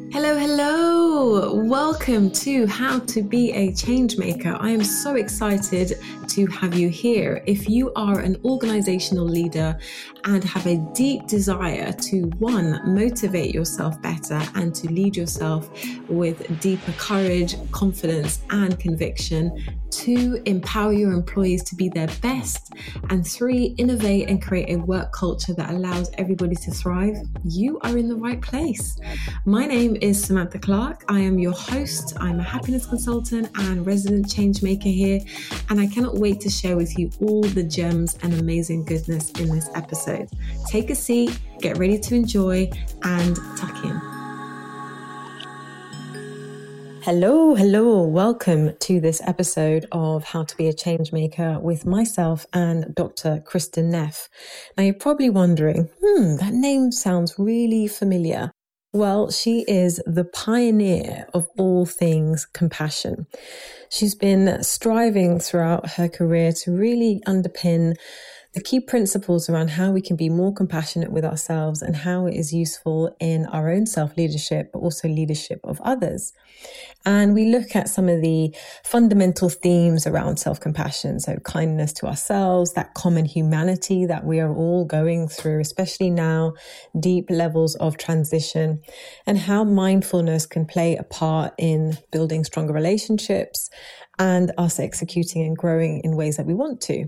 Hello, hello. Welcome to How to Be a Changemaker. I am so excited to have you here. If you are an organizational leader and have a deep desire to, one, motivate yourself better and to lead yourself with deeper courage, confidence, and conviction, two, empower your employees to be their best, and three, innovate and create a work culture that allows everybody to thrive, you are in the right place. My name is Samantha Clark. I am your host. I'm a happiness consultant and resident change maker here, and I cannot wait to share with you all the gems and amazing goodness in this episode. Take a seat, get ready to enjoy, and tuck in. Hello. Welcome to this episode of How to Be a Changemaker with myself and Dr. Kristin Neff. Now you're probably wondering, that name sounds really familiar. Well, she is the pioneer of all things compassion. She's been striving throughout her career to really underpin the key principles around how we can be more compassionate with ourselves and how it is useful in our own self-leadership, but also leadership of others. And we look at some of the fundamental themes around self-compassion. So kindness to ourselves, that common humanity that we are all going through, especially now, deep levels of transition, and how mindfulness can play a part in building stronger relationships and us executing and growing in ways that we want to.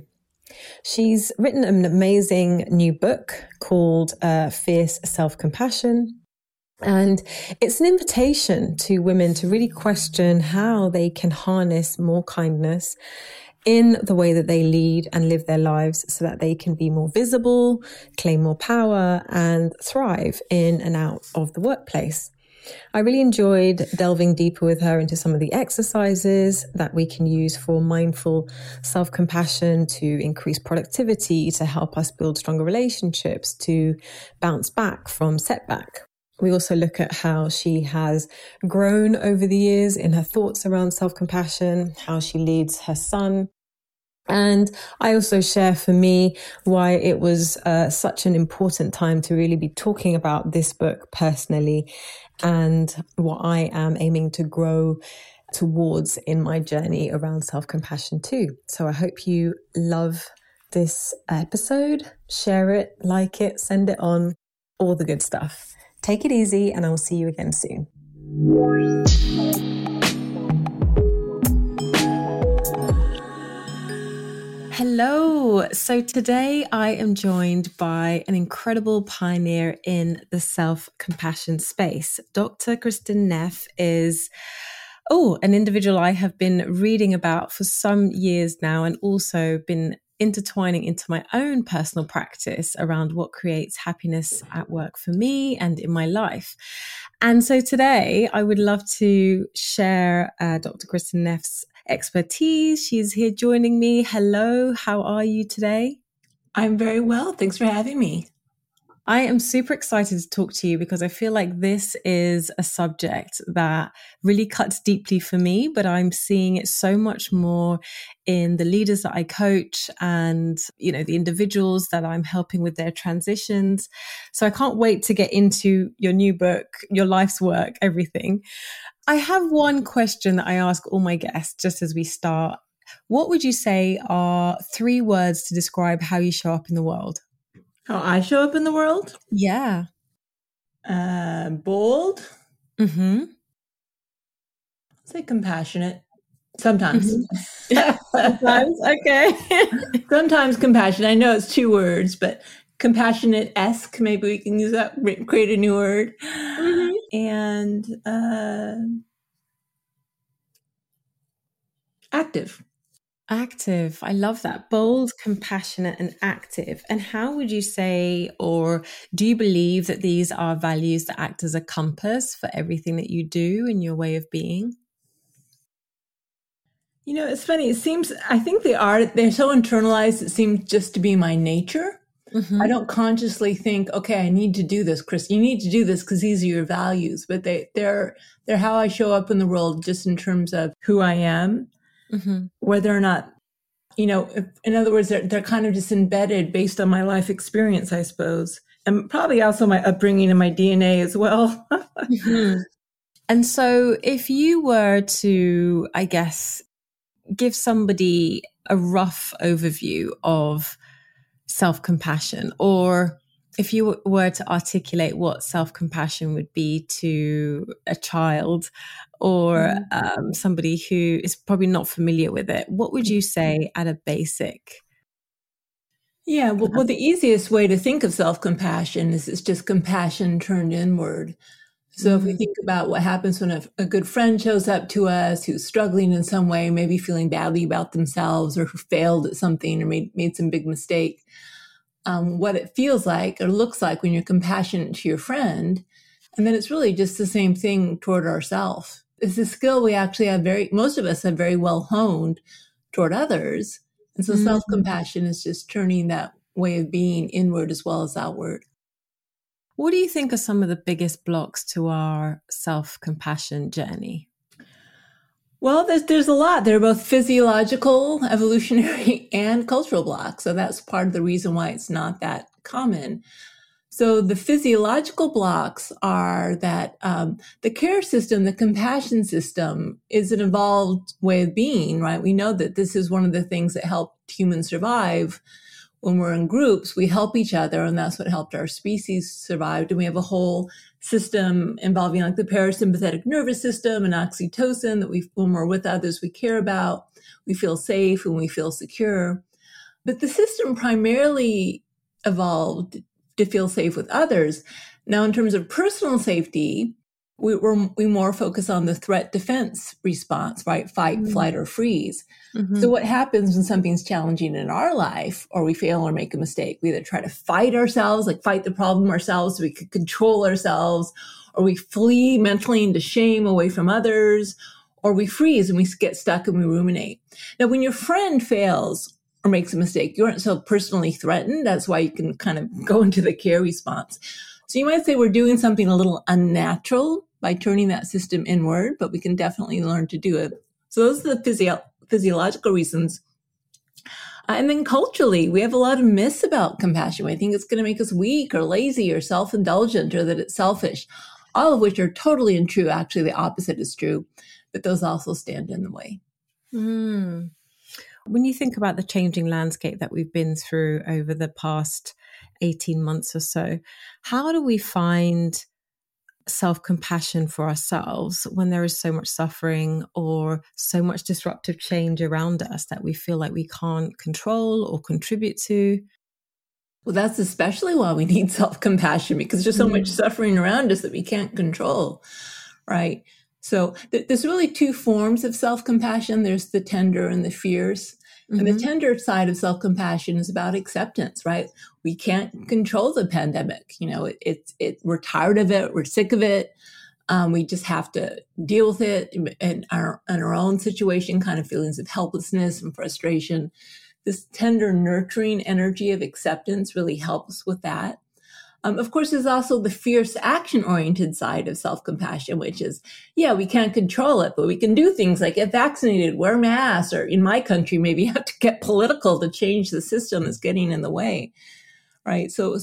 She's written an amazing new book called Fierce Self-Compassion. And it's an invitation to women to really question how they can harness more kindness in the way that they lead and live their lives so that they can be more visible, claim more power, and thrive in and out of the workplace. I really enjoyed delving deeper with her into some of the exercises that we can use for mindful self-compassion to increase productivity, to help us build stronger relationships, to bounce back from setback. We also look at how she has grown over the years in her thoughts around self-compassion, how she leads her son. And I also share for me why it was such an important time to really be talking about this book personally and what I am aiming to grow towards in my journey around self-compassion too. So I hope you love this episode. Share it, like it, send it on, all the good stuff. Take it easy, and I will see you again soon. Hello. So today I am joined by an incredible pioneer in the self-compassion space. Dr. Kristin Neff is an individual I have been reading about for some years now, and also been intertwining into my own personal practice around what creates happiness at work for me and in my life. And so today I would love to share Dr. Kristin Neff's expertise. She's here joining me. Hello, how are you today? I'm very well. Thanks for having me. I am super excited to talk to you because I feel like this is a subject that really cuts deeply for me, but I'm seeing it so much more in the leaders that I coach and, the individuals that I'm helping with their transitions. So I can't wait to get into your new book, your life's work, everything. I have one question that I ask all my guests just as we start. What would you say are 3 words to describe how you show up in the world? How I show up in the world? Yeah. Bold. Mm-hmm. Say compassionate. Sometimes. Mm-hmm. Sometimes, okay. Sometimes compassionate. I know it's 2 words, but compassionate-esque. Maybe we can use that, create a new word. Mm-hmm. And active. Active. I love that. Bold, compassionate, and active. And how would you say, or do you believe that these are values that act as a compass for everything that you do in your way of being? It's funny. I think they're so internalized. It seems just to be my nature. Mm-hmm. I don't consciously think, okay, I need to do this, Chris. You need to do this because these are your values. But they're how I show up in the world, just in terms of who I am. Mm-hmm. Whether or not, in other words, they're kind of just embedded based on my life experience, I suppose. And probably also my upbringing and my DNA as well. Mm-hmm. And so if you were to, I guess, give somebody a rough overview of self-compassion, or if you were to articulate what self-compassion would be to a child or somebody who is probably not familiar with it, what would you say at a basic? Yeah, well, the easiest way to think of self-compassion is it's just compassion turned inward. So if we think about what happens when a good friend shows up to us who's struggling in some way, maybe feeling badly about themselves or who failed at something or made some big mistake, what it feels like or looks like when you're compassionate to your friend. And then it's really just the same thing toward ourselves. It's a skill we actually have most of us have very well honed toward others. And so self-compassion is just turning that way of being inward as well as outward. What do you think are some of the biggest blocks to our self-compassion journey? Well, there's a lot. They're both physiological, evolutionary, and cultural blocks. So that's part of the reason why it's not that common. So the physiological blocks are that the care system, the compassion system, is an evolved way of being, right? We know that this is one of the things that helped humans survive. When we're in groups, we help each other, and that's what helped our species survive. And we have a whole system involving like the parasympathetic nervous system and oxytocin that when we're with others we care about, we feel safe and we feel secure. But the system primarily evolved to feel safe with others. Now, in terms of personal safety, we more focus on the threat defense response, right? Fight, flight, or freeze. So what happens when something's challenging in our life or we fail or make a mistake? We either try to fight ourselves, like fight the problem ourselves so we could control ourselves, or we flee mentally into shame away from others, or we freeze and we get stuck and we ruminate. Now, when your friend fails or makes a mistake, you aren't so personally threatened. That's why you can kind of go into the care response. So you might say we're doing something a little unnatural by turning that system inward, but we can definitely learn to do it. So those are the physiological reasons. And then culturally, we have a lot of myths about compassion. We think it's going to make us weak or lazy or self-indulgent or that it's selfish, all of which are totally untrue. Actually, the opposite is true, but those also stand in the way. When you think about the changing landscape that we've been through over the past 18 months or so, how do we find self-compassion for ourselves when there is so much suffering or so much disruptive change around us that we feel like we can't control or contribute to? Well, that's especially why we need self-compassion, because there's so much suffering around us that we can't control, right? So there's really two forms of self-compassion. There's the tender and the fierce. And the tender side of self-compassion is about acceptance, right? We can't control the pandemic. You know, we're tired of it. We're sick of it. We just have to deal with it and our own situation, kind of feelings of helplessness and frustration. This tender, nurturing energy of acceptance really helps with that. Of course, there's also the fierce action-oriented side of self-compassion, which is, yeah, we can't control it, but we can do things like get vaccinated, wear masks, or in my country, maybe have to get political to change the system that's getting in the way, right? So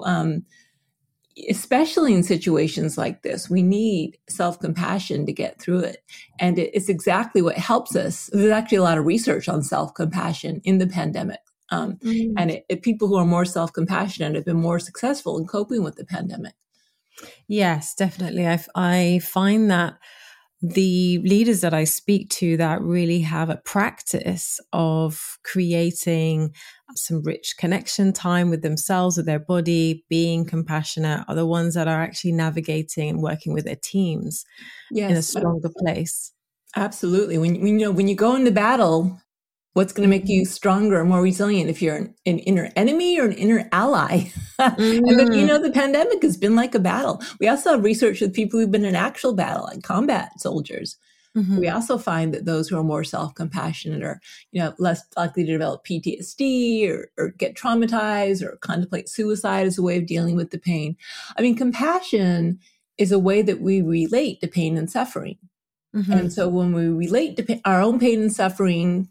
especially in situations like this, we need self-compassion to get through it. And it's exactly what helps us. There's actually a lot of research on self-compassion in the pandemic. And people who are more self-compassionate have been more successful in coping with the pandemic. Yes, definitely. I find that the leaders that I speak to that really have a practice of creating some rich connection time with themselves, with their body, being compassionate, are the ones that are actually navigating and working with their teams in a stronger place. Absolutely. When you go into battle, what's going to make you stronger and more resilient if you're an inner enemy or an inner ally? And the pandemic has been like a battle. We also have research with people who've been in actual battle, like combat soldiers. We also find that those who are more self-compassionate are, less likely to develop PTSD or get traumatized or contemplate suicide as a way of dealing with the pain. I mean, compassion is a way that we relate to pain and suffering. And so when we relate to our own pain and suffering,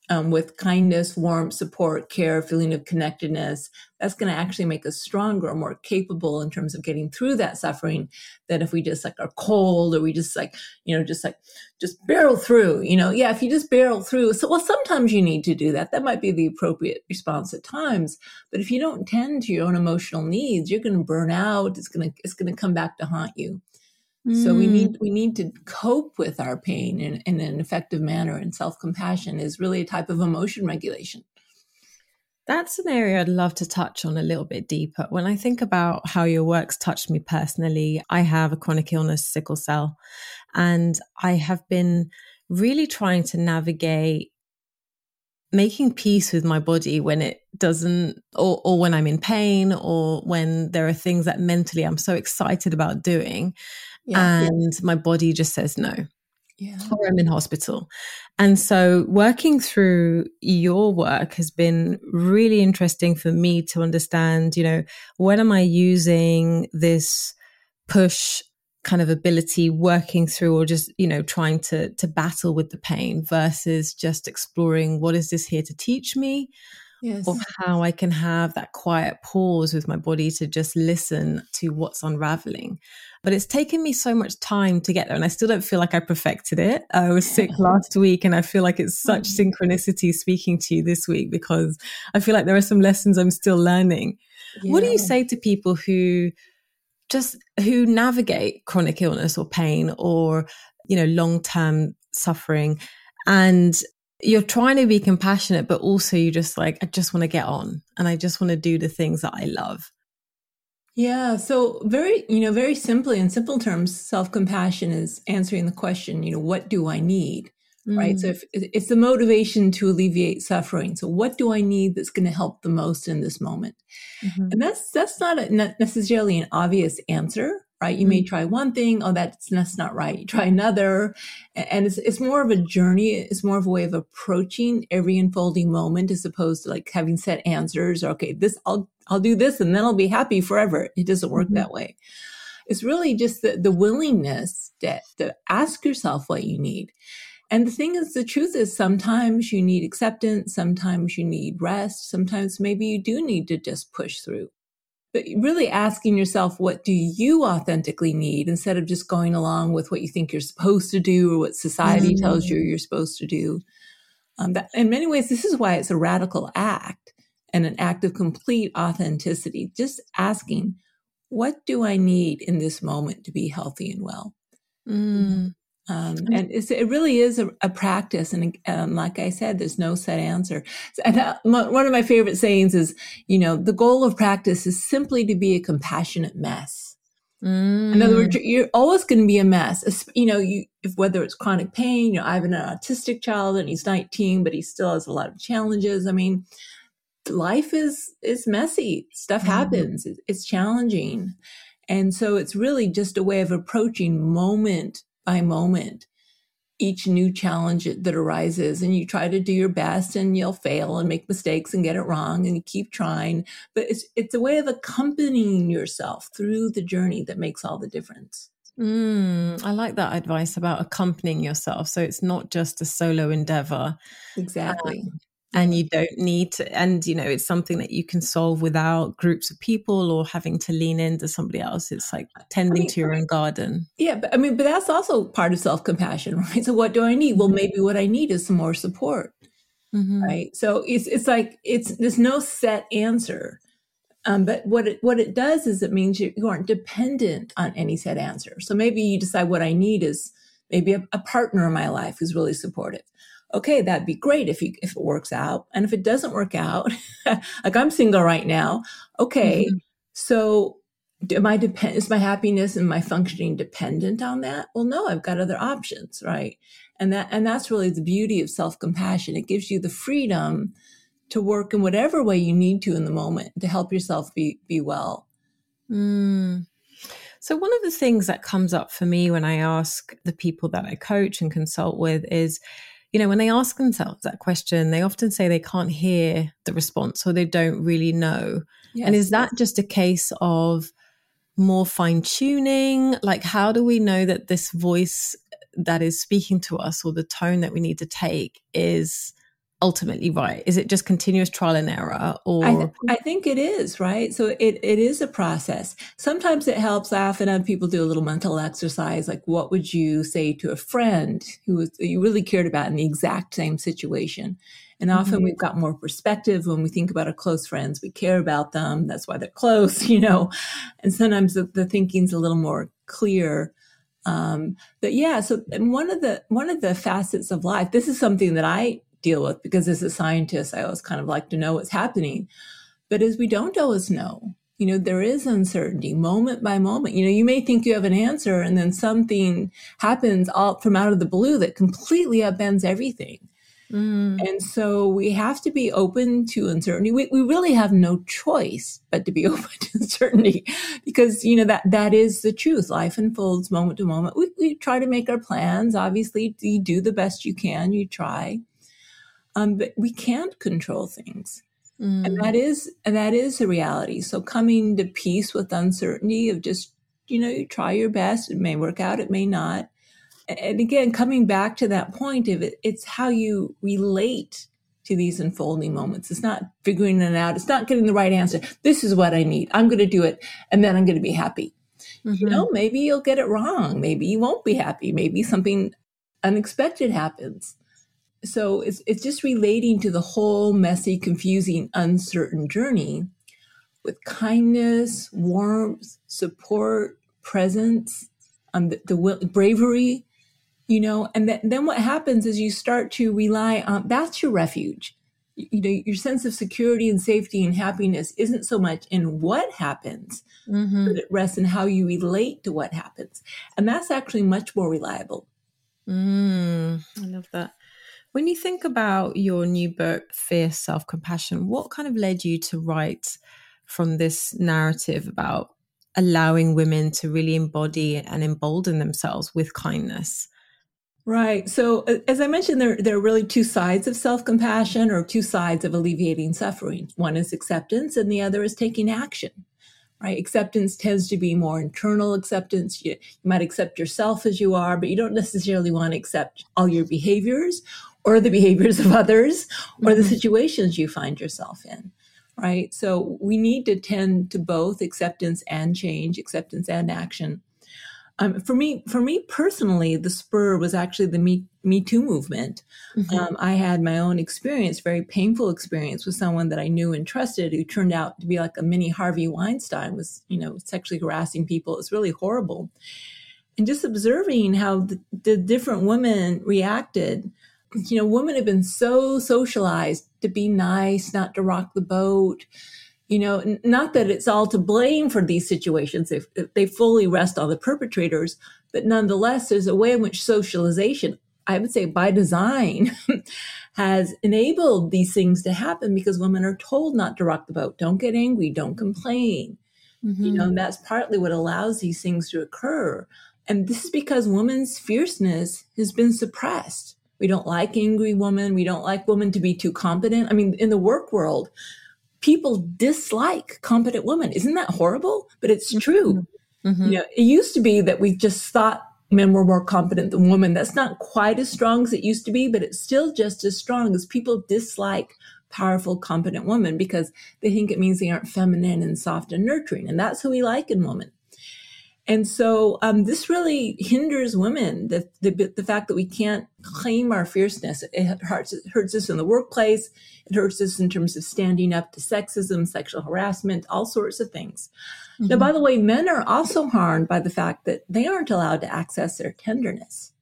with kindness, warmth, support, care, feeling of connectedness, that's going to actually make us stronger, more capable in terms of getting through that suffering than if we just like are cold or we just like, just barrel through, yeah, if you just barrel through. So, well, sometimes you need to do that. That might be the appropriate response at times. But if you don't tend to your own emotional needs, you're going to burn out. It's going to come back to haunt you. So we need to cope with our pain in an effective manner, and self-compassion is really a type of emotion regulation. That's an area I'd love to touch on a little bit deeper. When I think about how your work's touched me personally, I have a chronic illness, sickle cell, and I have been really trying to navigate making peace with my body when it doesn't, or when I'm in pain, or when there are things that mentally I'm so excited about doing. And my body just says no, or I'm in hospital. And so working through your work has been really interesting for me to understand, when am I using this push kind of ability working through, or just, trying to battle with the pain versus just exploring what is this here to teach me? Yes. Or how I can have that quiet pause with my body to just listen to what's unraveling. But it's taken me so much time to get there, and I still don't feel like I perfected it. I was sick last week, and I feel like it's such synchronicity speaking to you this week, because I feel like there are some lessons I'm still learning. Yeah. What do you say to people who navigate chronic illness or pain or, long-term suffering, and you're trying to be compassionate, but also you're just like, I just want to get on and I just want to do the things that I love? Yeah. So very simply, in simple terms, self-compassion is answering the question, what do I need? Right. So if it's the motivation to alleviate suffering. So what do I need that's going to help the most in this moment? Mm-hmm. And that's not necessarily an obvious answer, right? You may try one thing. Oh, that's not right. You try another. And it's more of a journey. It's more of a way of approaching every unfolding moment, as opposed to like having set answers. Or, okay, I'll do this and then I'll be happy forever. It doesn't work that way. It's really just the willingness to ask yourself what you need. And the thing is, the truth is, sometimes you need acceptance, sometimes you need rest, sometimes maybe you do need to just push through. But really asking yourself, what do you authentically need, instead of just going along with what you think you're supposed to do or what society tells you you're supposed to do. That, in many ways, this is why it's a radical act and an act of complete authenticity. Just asking, what do I need in this moment to be healthy and well? And it really is a practice. And like I said, there's no set answer. And one of my favorite sayings is, the goal of practice is simply to be a compassionate mess. In other words, you're always going to be a mess. Whether it's chronic pain, I have an autistic child and he's 19, but he still has a lot of challenges. I mean, life is messy. Stuff happens. It's challenging. And so it's really just a way of approaching moment by moment each new challenge that arises, and you try to do your best, and you'll fail and make mistakes and get it wrong, and you keep trying. But it's a way of accompanying yourself through the journey that makes all the difference. I like that advice about accompanying yourself. So it's not just a solo endeavor. Exactly. And you don't need to, and it's something that you can solve without groups of people or having to lean into somebody else. It's like tending to your own garden. Yeah, but that's also part of self-compassion, right? So what do I need? Well, maybe what I need is some more support, right? So it's like there's no set answer, but what it does is it means you aren't dependent on any set answer. So maybe you decide what I need is maybe a partner in my life who's really supportive. Okay, that'd be great if it works out. And if it doesn't work out, like I'm single right now. Okay, so is my happiness and my functioning dependent on that? Well, no, I've got other options, right? And that's really the beauty of self-compassion. It gives you the freedom to work in whatever way you need to in the moment to help yourself be well. So one of the things that comes up for me when I ask the people that I coach and consult with is, when they ask themselves that question, they often say they can't hear the response or they don't really know. Yes, and is that just a case of more fine tuning? Like, how do we know that this voice that is speaking to us or the tone that we need to take is ultimately right? Is it just continuous trial and error, or I think it is, right? So it is a process. Sometimes it helps. I often have people do a little mental exercise, like what would you say to a friend you really cared about in the exact same situation? And often we've got more perspective when we think about our close friends. We care about them. That's why they're close, and sometimes the thinking's a little more clear. But yeah, so one of the facets of life, this is something that I deal with because as a scientist, I always kind of like to know what's happening. But as we don't always know, there is uncertainty moment by moment. You may think you have an answer and then something happens all from out of the blue that completely upends everything. And so we have to be open to uncertainty. We really have no choice but to be open to uncertainty because, that is the truth. Life unfolds moment to moment. We try to make our plans. Obviously, you do the best you can. You try. But we can't control things. And that is a reality. So coming to peace with uncertainty of just, you try your best. It may work out. It may not. And again, coming back to that point of it, it's how you relate to these unfolding moments. It's not figuring it out. It's not getting the right answer. This is what I need. I'm going to do it. And then I'm going to be happy. Maybe you'll get it wrong. Maybe you won't be happy. Maybe something unexpected happens. So it's just relating to the whole messy, confusing, uncertain journey with kindness, warmth, support, presence, the bravery, and then what happens is you start to rely on, that's your refuge. Your sense of security and safety and happiness isn't so much in what happens, but it rests in how you relate to what happens. And that's actually much more reliable. I love that. When you think about your new book, Fierce Self-Compassion, what kind of led you to write from this narrative about allowing women to really embody and embolden themselves with kindness? Right. So as I mentioned, there are really two sides of self-compassion or two sides of alleviating suffering. One is acceptance and the other is taking action. Right? Acceptance tends to be more internal acceptance. You might accept yourself as you are, but you don't necessarily want to accept all your behaviors or the behaviors of others or the situations you find yourself in. Right? So we need to tend to both acceptance and change, acceptance and action. For me personally, the spur was actually the Me Too movement. I had my own experience, very painful experience with someone that I knew and trusted who turned out to be like a mini Harvey Weinstein, was, sexually harassing people. It's really horrible. And just observing how the different women reacted. Women have been so socialized to be nice, not to rock the boat. Not that it's all to blame for these situations if they fully rest on the perpetrators, but nonetheless, there's a way in which socialization, I would say by design, has enabled these things to happen because women are told not to rock the boat. Don't get angry. Don't complain. And that's partly what allows these things to occur. And this is because women's fierceness has been suppressed. We don't like angry women. We don't like women to be too competent. I mean, in the work world, people dislike competent women. Isn't that horrible? But it's true. It used to be that we just thought men were more competent than women. That's not quite as strong as it used to be, but it's still just as strong as people dislike powerful, competent women because they think it means they aren't feminine and soft and nurturing. And that's who we like in women. And so this really hinders women, the fact that we can't claim our fierceness. It hurts us in the workplace. It hurts us in terms of standing up to sexism, sexual harassment, all sorts of things. Now, by the way, men are also harmed by the fact that they aren't allowed to access their tenderness.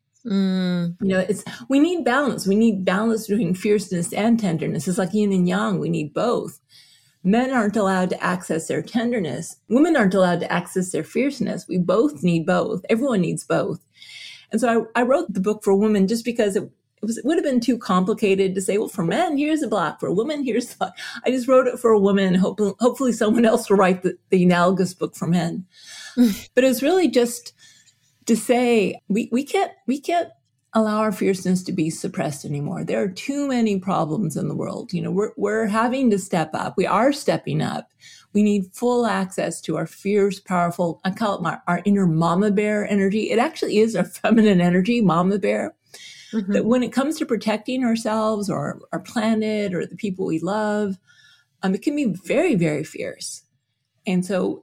We need balance. We need balance between fierceness and tenderness. It's like yin and yang. We need both. Men aren't allowed to access their tenderness. Women aren't allowed to access their fierceness. We both need both. Everyone needs both. And so I wrote the book for women just because it would have been too complicated to say, well, for men, here's a block. For women, here's the block. I just wrote it for a woman. Hopefully someone else will write the analogous book for men. But it was really just to say we can't allow our fierceness to be suppressed anymore. There are too many problems in the world. We're having to step up. We are stepping up. We need full access to our fierce, powerful, I call it our inner mama bear energy. It actually is our feminine energy, mama bear. That when it comes to protecting ourselves or our planet or the people we love, it can be very, very fierce. And so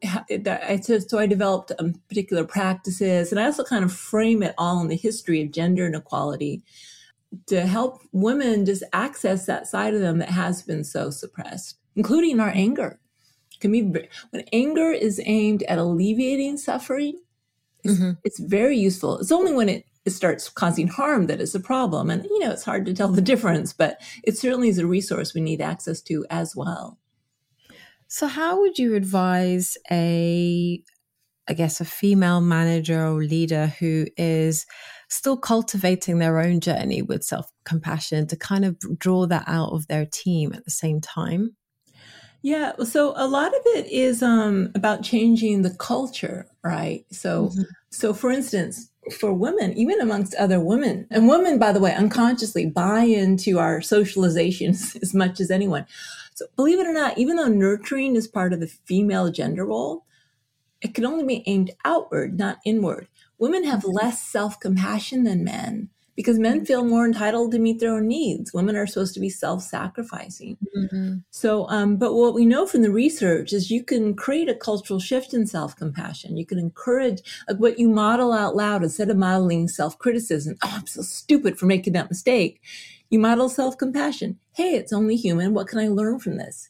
I developed particular practices, and I also kind of frame it all in the history of gender inequality to help women just access that side of them that has been so suppressed, including our anger. When anger is aimed at alleviating suffering, it's very useful. It's only when it starts causing harm that it's a problem. And, it's hard to tell the difference, but it certainly is a resource we need access to as well. So how would you advise a female manager or leader who is still cultivating their own journey with self-compassion to kind of draw that out of their team at the same time? Yeah, so a lot of it is about changing the culture, right? So for instance, for women, even amongst other women, and women, by the way, unconsciously buy into our socialization as much as anyone. So believe it or not, even though nurturing is part of the female gender role, it can only be aimed outward, not inward. Women have less self-compassion than men because men feel more entitled to meet their own needs. Women are supposed to be self-sacrificing. So, but what we know from the research is you can create a cultural shift in self-compassion. You can encourage what you model out loud instead of modeling self-criticism. Oh, I'm so stupid for making that mistake. You model self-compassion. Hey, it's only human. What can I learn from this?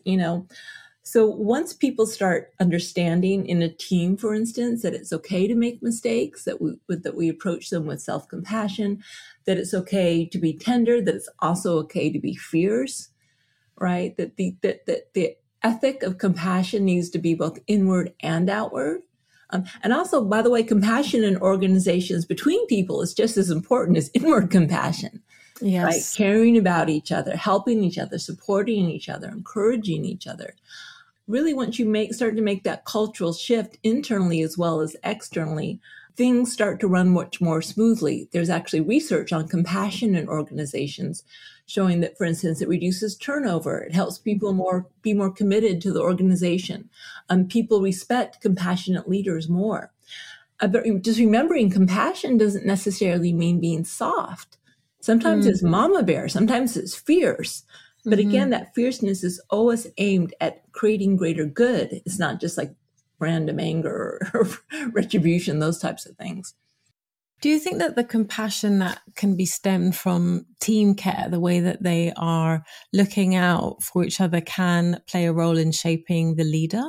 So once people start understanding in a team, for instance, that it's okay to make mistakes, that we approach them with self-compassion, that it's okay to be tender, that it's also okay to be fierce, right? That the ethic of compassion needs to be both inward and outward. And also, by the way, compassion in organizations between people is just as important as inward compassion. Yes. Right? Caring about each other, helping each other, supporting each other, encouraging each other. Really, once you start to make that cultural shift internally as well as externally, things start to run much more smoothly. There's actually research on compassion in organizations showing that, for instance, it reduces turnover. It helps people be more committed to the organization. People respect compassionate leaders more. But just remembering, compassion doesn't necessarily mean being soft. Sometimes it's mama bear, sometimes it's fierce. But again, that fierceness is always aimed at creating greater good. It's not just like random anger or retribution, those types of things. Do you think that the compassion that can be stemmed from team care, the way that they are looking out for each other, can play a role in shaping the leader?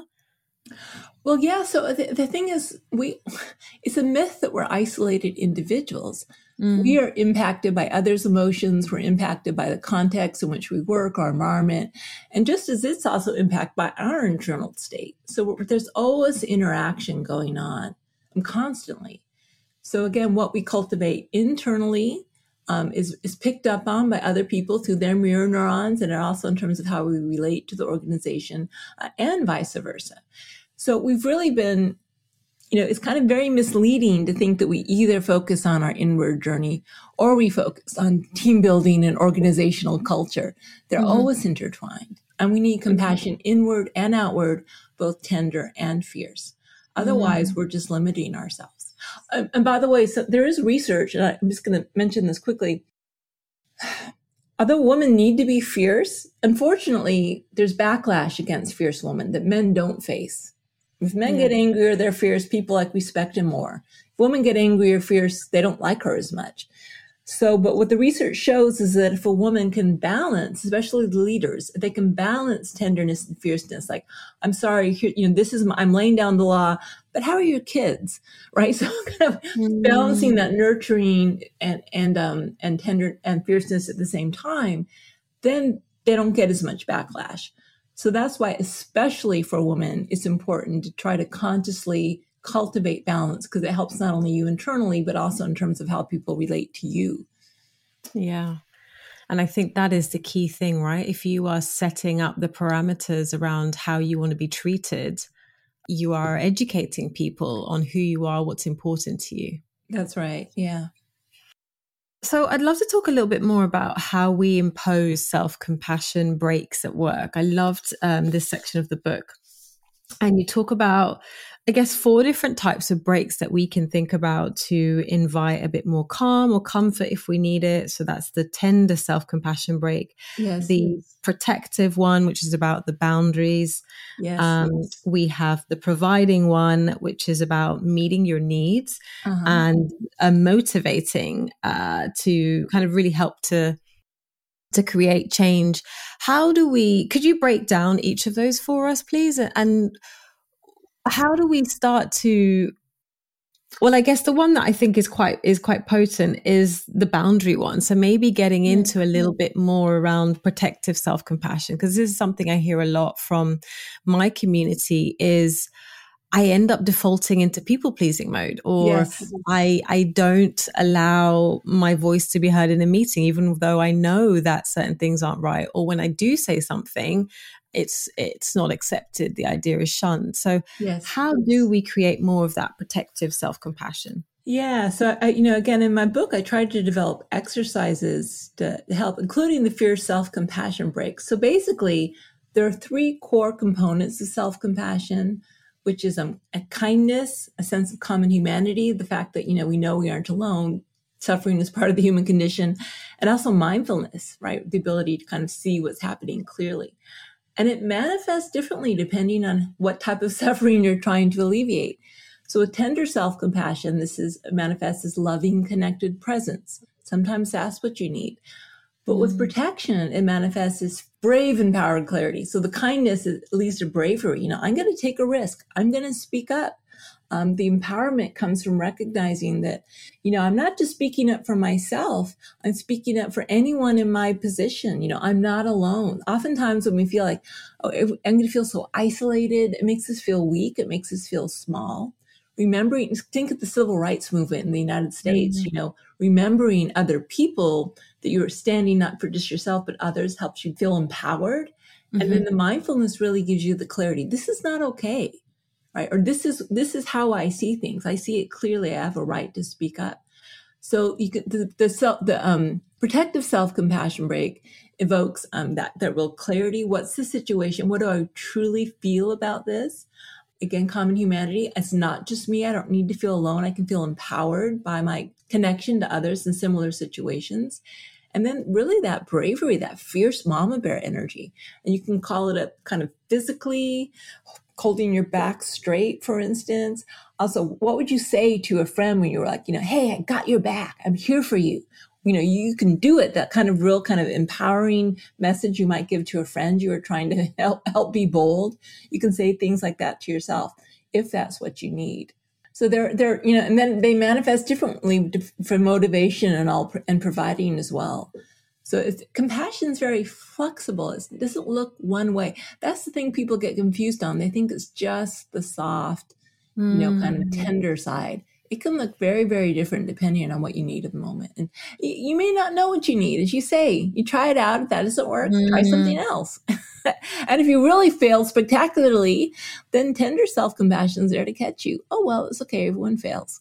Well, yeah. So the thing is, it's a myth that we're isolated individuals. We are impacted by others' emotions. We're impacted by the context in which we work, our environment. And just as it's also impacted by our internal state. So there's always interaction going on constantly. So again, what we cultivate internally is picked up on by other people through their mirror neurons, and also in terms of how we relate to the organization and vice versa. So we've really been, it's kind of very misleading to think that we either focus on our inward journey or we focus on team building and organizational culture. They're always intertwined. And we need compassion inward and outward, both tender and fierce. Otherwise, we're just limiting ourselves. And by the way, so there is research, and I'm just going to mention this quickly. Although women need to be fierce, unfortunately, there's backlash against fierce women that men don't face. If men get angry or they're fierce, people respect them more. If women get angry or fierce, they don't like her as much. So, but what the research shows is that if a woman can balance, especially the leaders, if they can balance tenderness and fierceness, like, I'm sorry, I'm laying down the law, but how are your kids, right? So kind of balancing that nurturing and tender and fierceness at the same time, then they don't get as much backlash. So that's why, especially for women, it's important to try to consciously cultivate balance, because it helps not only you internally, but also in terms of how people relate to you. Yeah. And I think that is the key thing, right? If you are setting up the parameters around how you want to be treated, you are educating people on who you are, what's important to you. That's right. Yeah. So I'd love to talk a little bit more about how we impose self-compassion breaks at work. I loved this section of the book. And you talk about I guess, 4 different types of breaks that we can think about to invite a bit more calm or comfort if we need it. So that's the tender self-compassion break, Yes. the protective one, which is about the boundaries. Yes. We have the providing one, which is about meeting your needs, and motivating to kind of really help to create change. Could you break down each of those for us, please? And how do we start to, well, I guess the one that I think is quite potent is the boundary one. So maybe getting into a little bit more around protective self-compassion, because this is something I hear a lot from my community is I end up defaulting into people-pleasing mode, or I don't allow my voice to be heard in a meeting, even though I know that certain things aren't right. Or when I do say something, it's not accepted. The idea is shunned. So how do we create more of that protective self-compassion? Yeah. So, again, in my book, I tried to develop exercises to help, including the fear self-compassion break. So basically, there are 3 core components of self-compassion, which is a kindness, a sense of common humanity, the fact that, we know we aren't alone. Suffering is part of the human condition, and also mindfulness, right? The ability to kind of see what's happening clearly. And it manifests differently depending on what type of suffering you're trying to alleviate. So with tender self-compassion, manifests as loving, connected presence. Sometimes that's what you need. But with protection, it manifests as brave, empowered clarity. So the kindness leads to bravery. I'm going to take a risk. I'm going to speak up. The empowerment comes from recognizing that, I'm not just speaking up for myself. I'm speaking up for anyone in my position. I'm not alone. Oftentimes when we feel like, I'm going to feel so isolated, it makes us feel weak. It makes us feel small. Remembering, think of the civil rights movement in the United States, remembering other people, that you're standing not for just yourself, but others, helps you feel empowered. And then the mindfulness really gives you the clarity. This is not okay. Right? Or this is how I see things. I see it clearly. I have a right to speak up. So you could, the protective self-compassion break evokes that real clarity. What's the situation? What do I truly feel about this? Again, common humanity. It's not just me. I don't need to feel alone. I can feel empowered by my connection to others in similar situations. And then really that bravery, that fierce mama bear energy. And you can call it a kind of physically holding your back straight, for instance. Also, what would you say to a friend when you were like, hey, I got your back. I'm here for you. You can do it. That kind of real kind of empowering message you might give to a friend you are trying to help be bold. You can say things like that to yourself if that's what you need. So they're and then they manifest differently for motivation and providing as well. So compassion is very flexible. It doesn't look one way. That's the thing people get confused on. They think it's just the soft, kind of tender side. It can look very, very different depending on what you need at the moment. And you may not know what you need. As you say, you try it out. If that doesn't work, try something else. And if you really fail spectacularly, then tender self-compassion is there to catch you. Oh, well, it's okay. Everyone fails.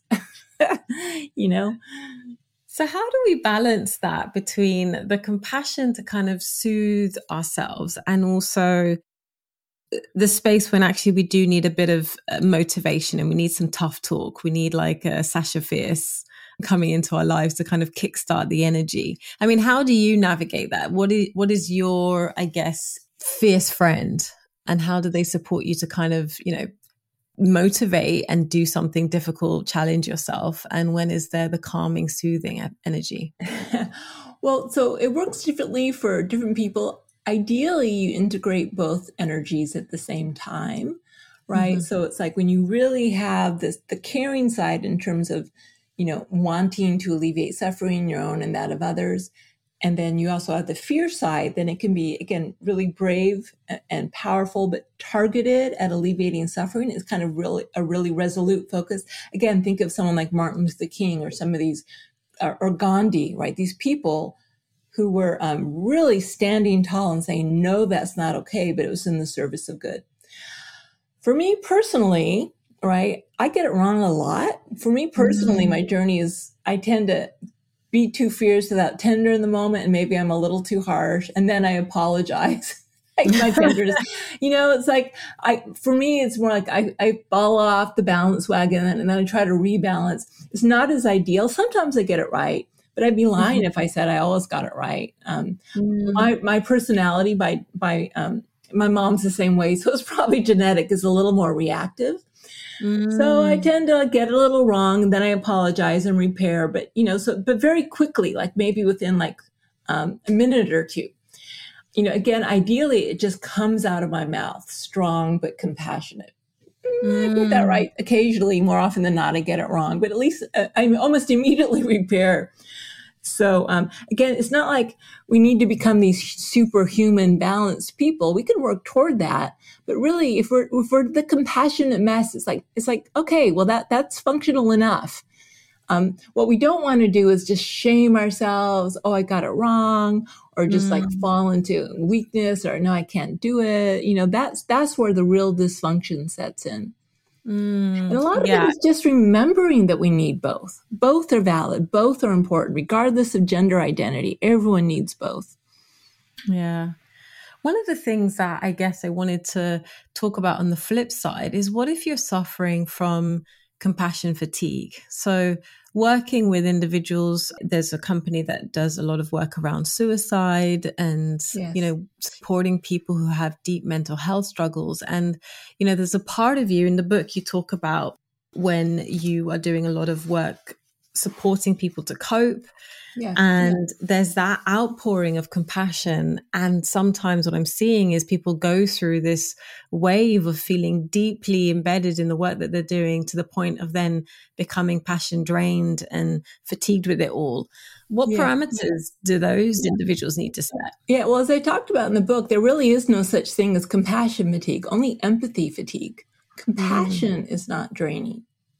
So how do we balance that between the compassion to kind of soothe ourselves and also the space when actually we do need a bit of motivation and we need some tough talk? We need like a Sasha Fierce coming into our lives to kind of kickstart the energy. I mean, how do you navigate that? What is your, I guess, fierce friend, and how do they support you to kind of, motivate and do something difficult, challenge yourself? And when is there the calming, soothing energy? Well, so it works differently for different people. Ideally, you integrate both energies at the same time, right? So it's like when you really have the caring side in terms of, wanting to alleviate suffering, your own and that of others. And then you also have the fear side, then it can be, again, really brave and powerful, but targeted at alleviating suffering. It's kind of a really resolute focus. Again, think of someone like Martin Luther King or some of these, or Gandhi, right? These people who were really standing tall and saying, no, that's not okay, but it was in the service of good. For me personally, right, I get it wrong a lot. For me personally, my journey is, I tend to be too fierce without tender in the moment, and maybe I'm a little too harsh, and then I apologize. Like my tenderness, it's like for me, it's more like I fall off the balance wagon and then I try to rebalance. It's not as ideal. Sometimes I get it right, but I'd be lying if I said I always got it right. My personality by my mom's the same way, so it's probably genetic, is a little more reactive. So I tend to get a little wrong, and then I apologize and repair. But but very quickly, like maybe within like a minute or two. Again, ideally, it just comes out of my mouth, strong but compassionate. I get that right occasionally. More often than not, I get it wrong, but at least I almost immediately repair. So again, it's not like we need to become these superhuman balanced people. We can work toward that, but really, if we're the compassionate mess, it's like okay, well that's functional enough. What we don't want to do is just shame ourselves. Oh, I got it wrong, or just like fall into weakness, or no, I can't do it. That's where the real dysfunction sets in. And a lot of it is just remembering that we need both. Both are valid. Both are important, regardless of gender identity. Everyone needs both. Yeah. One of the things that I guess I wanted to talk about on the flip side is, what if you're suffering from compassion fatigue? So working with individuals, there's a company that does a lot of work around suicide and, supporting people who have deep mental health struggles. And, there's a part of you in the book you talk about when you are doing a lot of work supporting people to cope. There's that outpouring of compassion. And sometimes what I'm seeing is people go through this wave of feeling deeply embedded in the work that they're doing, to the point of then becoming passion drained and fatigued with it all. What parameters do those individuals need to set? Yeah, well, as I talked about in the book, there really is no such thing as compassion fatigue, only empathy fatigue. Compassion is not draining.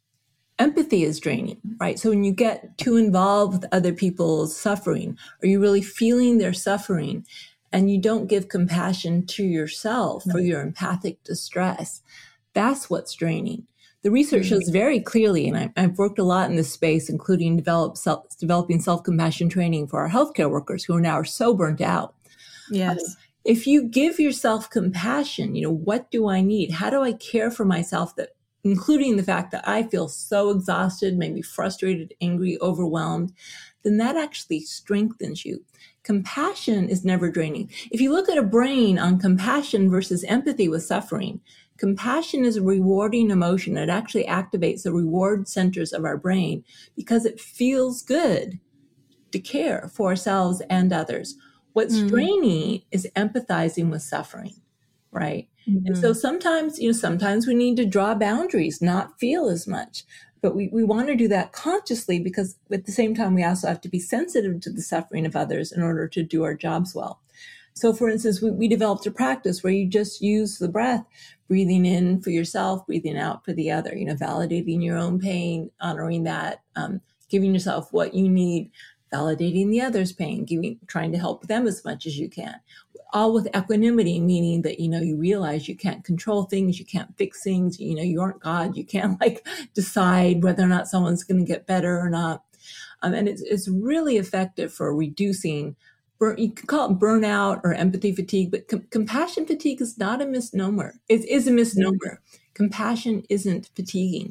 Empathy is draining, right? So when you get too involved with other people's suffering, or you're really feeling their suffering, and you don't give compassion to yourself for your empathic distress, that's what's draining. The research shows very clearly, and I've worked a lot in this space, including developing self-compassion training for our healthcare workers who are now so burnt out. Yes. If you give yourself compassion, what do I need? How do I care for myself, that including the fact that I feel so exhausted, maybe frustrated, angry, overwhelmed, then that actually strengthens you. Compassion is never draining. If you look at a brain on compassion versus empathy with suffering, compassion is a rewarding emotion. It actually activates the reward centers of our brain because it feels good to care for ourselves and others. What's draining is empathizing with suffering, right? And so sometimes we need to draw boundaries, not feel as much. But we want to do that consciously, because at the same time, we also have to be sensitive to the suffering of others in order to do our jobs well. So for instance, we developed a practice where you just use the breath, breathing in for yourself, breathing out for the other, validating your own pain, honoring that, giving yourself what you need, validating the other's pain, trying to help them as much as you can. All with equanimity, meaning that, you realize you can't control things, you can't fix things, you aren't God, you can't decide whether or not someone's going to get better or not. And it's really effective for reducing, you can call it burnout or empathy fatigue, but compassion fatigue is not a misnomer. It is a misnomer. Compassion isn't fatiguing.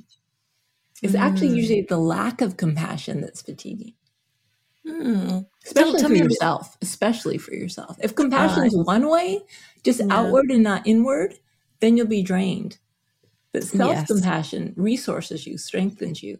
It's actually usually the lack of compassion that's fatiguing. Especially for yourself. If compassion is one way, just outward and not inward, then you'll be drained. But self-compassion resources you, strengthens you.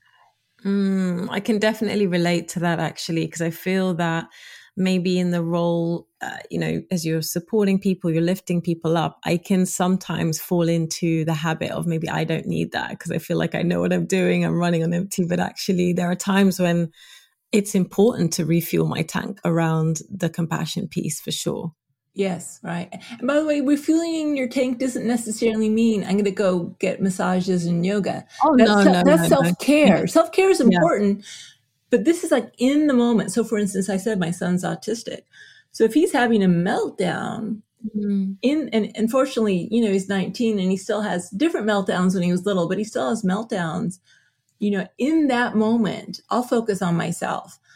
I can definitely relate to that, actually, because I feel that maybe in the role, as you're supporting people, you're lifting people up, I can sometimes fall into the habit of maybe I don't need that because I feel like I know what I'm doing, I'm running on empty. But actually, there are times when it's important to refuel my tank around the compassion piece, for sure. Yes, right. And by the way, refueling your tank doesn't necessarily mean I'm going to go get massages and yoga. Oh, that's self-care. No. Self-care is important, but this is in the moment. So for instance, I said my son's autistic. So if he's having a meltdown, and unfortunately, he's 19 and he still has different meltdowns when he was little, but he still has meltdowns. In that moment, I'll focus on myself.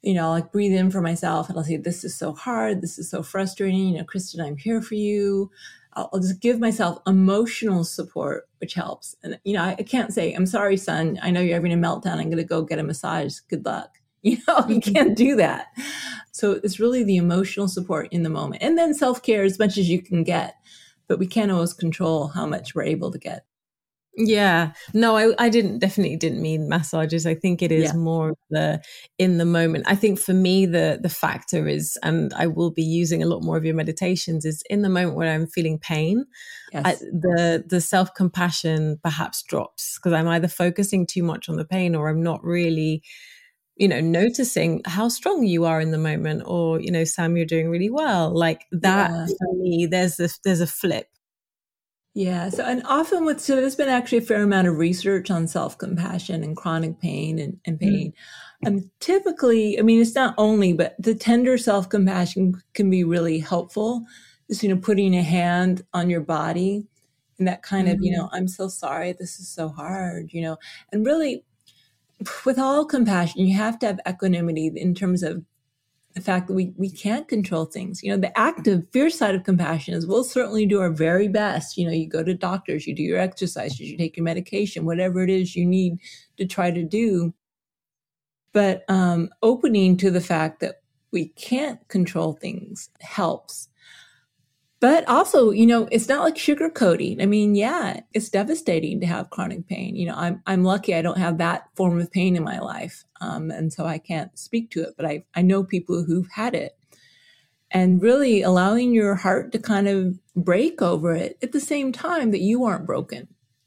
like breathe in for myself and I'll say, this is so hard. This is so frustrating. Kristen, I'm here for you. I'll just give myself emotional support, which helps. And, I can't say, I'm sorry, son. I know you're having a meltdown. I'm going to go get a massage. Good luck. You can't do that. So it's really the emotional support in the moment. And then self-care as much as you can get. But we can't always control how much we're able to get. Yeah, no, I definitely didn't mean massages. I think it is more of the in the moment. I think for me, the factor is, and I will be using a lot more of your meditations, is in the moment where I'm feeling pain, the self-compassion perhaps drops because I'm either focusing too much on the pain or I'm not really, noticing how strong you are in the moment, or, Sam, you're doing really well. Like that for me, there's a flip. Yeah. So, and often there's been actually a fair amount of research on self-compassion and chronic pain and pain. And typically, it's not only, but the tender self-compassion can be really helpful. Just, putting a hand on your body and that kind of, I'm so sorry. This is so hard, and really with all compassion, you have to have equanimity in terms of the fact that we can't control things. The active, fierce side of compassion is we'll certainly do our very best. You go to doctors, you do your exercises, you take your medication, whatever it is you need to try to do. But opening to the fact that we can't control things helps. But also, it's not like sugarcoating. It's devastating to have chronic pain. I'm lucky I don't have that form of pain in my life. And so I can't speak to it, but I know people who've had it. And really allowing your heart to kind of break over it at the same time that you aren't broken,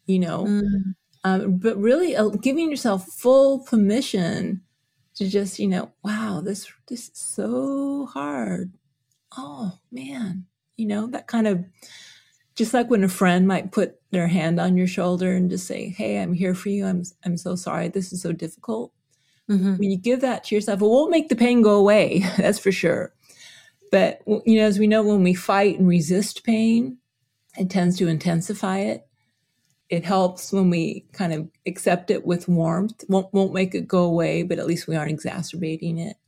but really giving yourself full permission to just, wow, this is so hard. Oh, man. That kind of, just like when a friend might put their hand on your shoulder and just say, hey, I'm here for you. I'm so sorry. This is so difficult. When you give that to yourself, it won't make the pain go away. That's for sure. But, as we know, when we fight and resist pain, it tends to intensify it. It helps when we kind of accept it with warmth. Won't make it go away, but at least we aren't exacerbating it.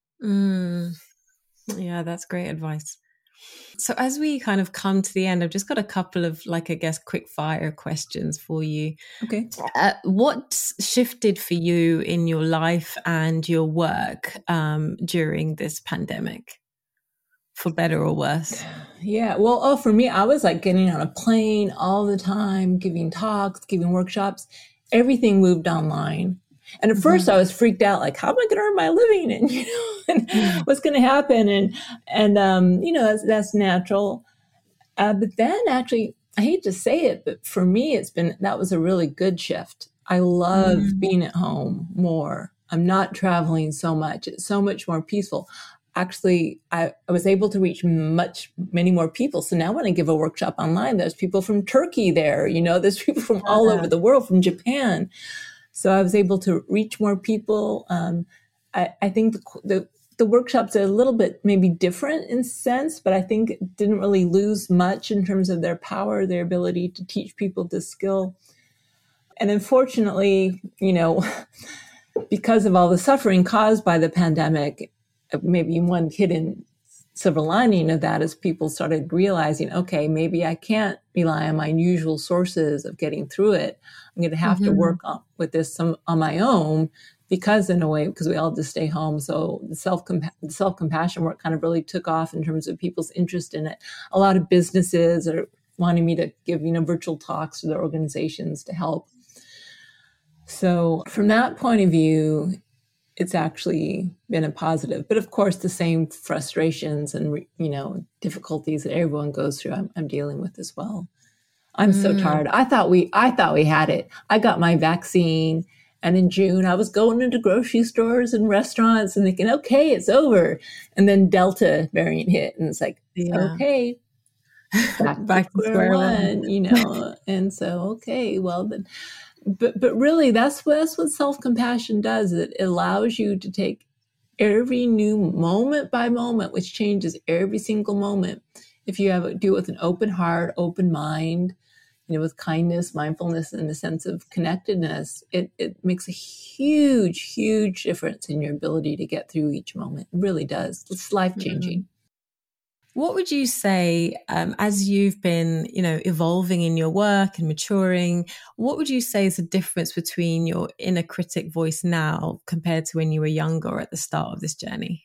Yeah, that's great advice. So as we kind of come to the end, I've just got a couple of quick fire questions for you. Okay. What's shifted for you in your life and your work during this pandemic, for better or worse? Yeah. Well, for me, I was like getting on a plane all the time, giving talks, giving workshops. Everything moved online. And at first I was freaked out, like, how am I going to earn my living? And, what's going to happen? And that's natural. But then actually, I hate to say it, but for me, that was a really good shift. I love being at home more. I'm not traveling so much. It's so much more peaceful. Actually, I was able to reach many more people. So now when I give a workshop online, there's people from Turkey there, there's people from all over the world, from Japan. So I was able to reach more people. I think the workshops are a little bit maybe different in sense, but I think it didn't really lose much in terms of their power, their ability to teach people this skill. And unfortunately, because of all the suffering caused by the pandemic, maybe one hidden silver lining of that is people started realizing, okay, maybe I can't rely on my usual sources of getting through it. I'm going to have to work with this on my own because we all just stay home. So the self-compassion work kind of really took off in terms of people's interest in it. A lot of businesses are wanting me to give, virtual talks to their organizations to help. So from that point of view, it's actually been a positive. But of course, the same frustrations and, difficulties that everyone goes through, I'm dealing with as well. I'm so tired. I thought we had it. I got my vaccine. And in June, I was going into grocery stores and restaurants and thinking, okay, it's over. And then Delta variant hit. And it's like, okay, back to square one, And so, okay, well, then. But really, that's what self-compassion does. It allows you to take every new moment by moment, which changes every single moment. If you do it with an open heart, open mind, with kindness, mindfulness, and a sense of connectedness, it makes a huge, huge difference in your ability to get through each moment. It really does. It's life-changing. What would you say, as you've been, evolving in your work and maturing, what would you say is the difference between your inner critic voice now compared to when you were younger or at the start of this journey?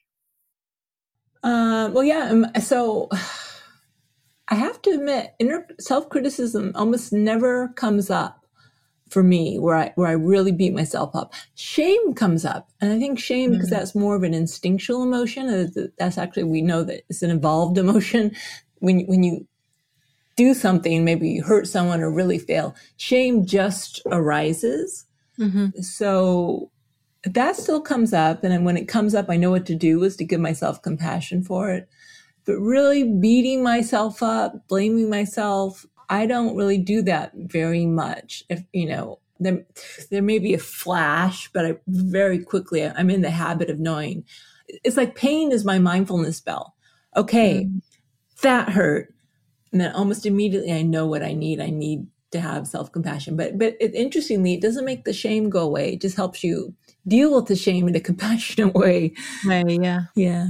So I have to admit, inner self-criticism almost never comes up for me where I really beat myself up. Shame comes up. And I think shame, because that's more of an instinctual emotion. That's actually, we know that it's an evolved emotion. When you do something, maybe you hurt someone or really fail, shame just arises. So that still comes up. And then when it comes up, I know what to do is to give myself compassion for it. But really beating myself up, blaming myself, I don't really do that very much. If, there may be a flash, but very quickly, I'm in the habit of knowing. It's like pain is my mindfulness bell. Okay, that hurt. And then almost immediately I know what I need. I need to have self-compassion. But interestingly, it doesn't make the shame go away. It just helps you deal with the shame in a compassionate way. Yeah.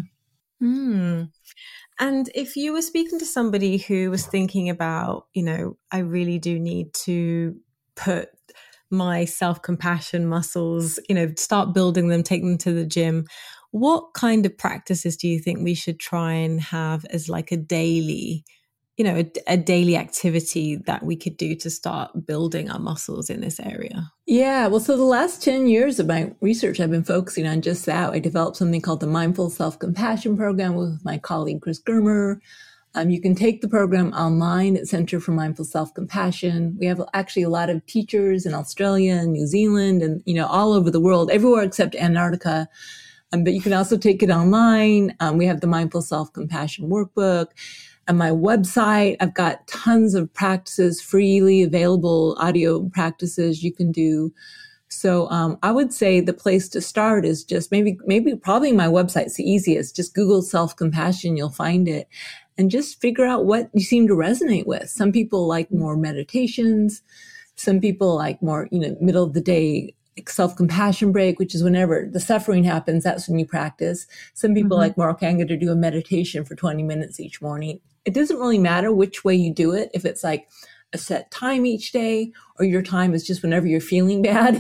And if you were speaking to somebody who was thinking about, I really do need to put my self-compassion muscles, start building them, take them to the gym, what kind of practices do you think we should try and have as like a daily, a daily activity that we could do to start building our muscles in this area? Yeah, well, so the last 10 years of my research, I've been focusing on just that. I developed something called the Mindful Self-Compassion Program with my colleague, Chris Germer. You can take the program online at Center for Mindful Self-Compassion. We have actually a lot of teachers in Australia and New Zealand and, all over the world, everywhere except Antarctica. But you can also take it online. We have the Mindful Self-Compassion Workbook. On my website, I've got tons of practices, freely available audio practices you can do. So I would say the place to start is just probably my website's the easiest. Just Google self-compassion, you'll find it. And just figure out what you seem to resonate with. Some people like more meditations. Some people like more, middle of the day self-compassion break, which is whenever the suffering happens, that's when you practice. Some people like more, okay, I'm going to do a meditation for 20 minutes each morning. It doesn't really matter which way you do it. If it's like a set time each day or your time is just whenever you're feeling bad,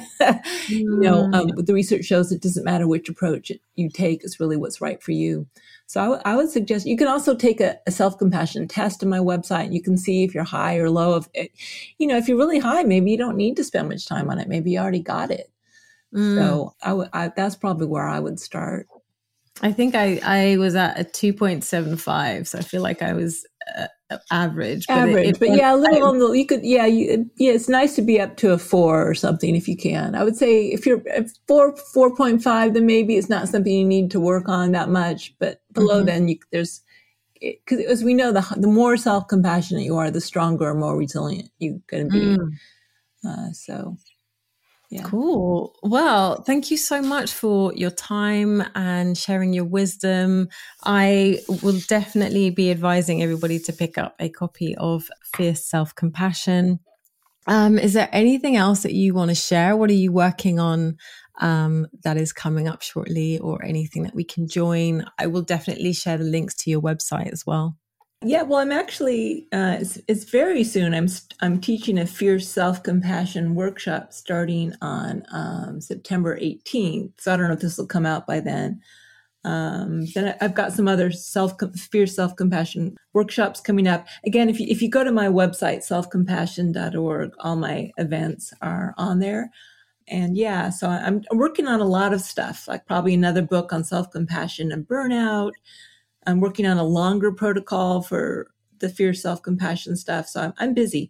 the research shows it doesn't matter which approach you take. It's really what's right for you. So I would suggest you can also take a self-compassion test on my website. You can see if you're high or low. If you're really high, maybe you don't need to spend much time on it. Maybe you already got it. So that's probably where I would start. I think I was at a 2.75, so I feel like I was average. But a little on the. You could, it's nice to be up to a 4 or something if you can. I would say if you're at 4.5, then maybe it's not something you need to work on that much. But below then, because as we know, the more self-compassionate you are, the stronger and more resilient you're going to be. Yeah. Cool. Well, thank you so much for your time and sharing your wisdom. I will definitely be advising everybody to pick up a copy of Fierce Self-Compassion. Is there anything else that you want to share? What are you working on that is coming up shortly, or anything that we can join? I will definitely share the links to your website as well. Yeah, well, I'm actually, it's very soon. I'm teaching a Fierce Self-Compassion workshop starting on September 18th. So I don't know if this will come out by then. Then I've got some other Fierce Self-Compassion workshops coming up. Again, if you go to my website, selfcompassion.org, all my events are on there. And so I'm working on a lot of stuff, like probably another book on self-compassion and burnout. I'm working on a longer protocol for the Fierce Self-Compassion stuff. So I'm busy.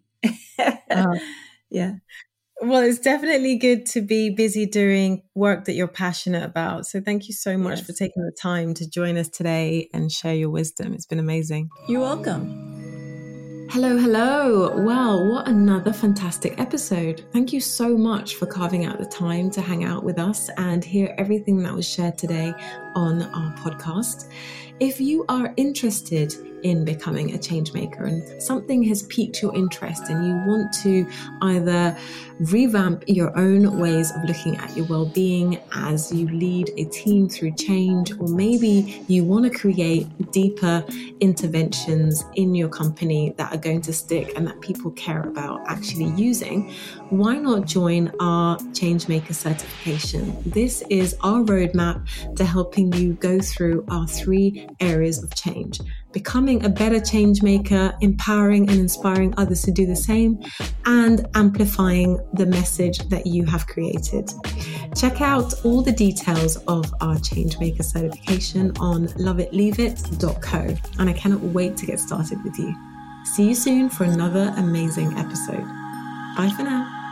Yeah. Well, it's definitely good to be busy doing work that you're passionate about. So thank you so much for taking the time to join us today and share your wisdom. It's been amazing. You're welcome. Hello. Well, what another fantastic episode. Thank you so much for carving out the time to hang out with us and hear everything that was shared today on our podcast. If you are interested in becoming a change maker and something has piqued your interest and you want to either revamp your own ways of looking at your well-being as you lead a team through change, or maybe you want to create deeper interventions in your company that are going to stick and that people care about actually using, why not join our Changemaker certification? This is our roadmap to helping you go through our 3 areas of change: becoming a better change maker, empowering and inspiring others to do the same, and amplifying the message that you have created. Check out all the details of our Changemaker certification on loveitleaveit.co, and I cannot wait to get started with you. See you soon for another amazing episode. Bye for now.